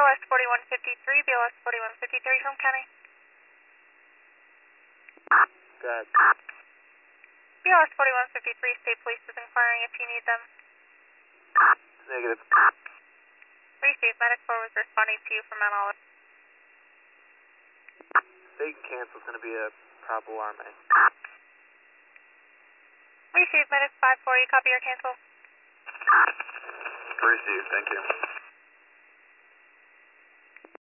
BLS 4153, BLS 4153, home county. Good. BLS 4153, state police is inquiring if you need them. Negative. Received, medic 4 was responding to you from Mount Olive. They can cancel, it's going to be a Bravo RMA. Received, medic 5-4, you copy your cancel? Received, thank you.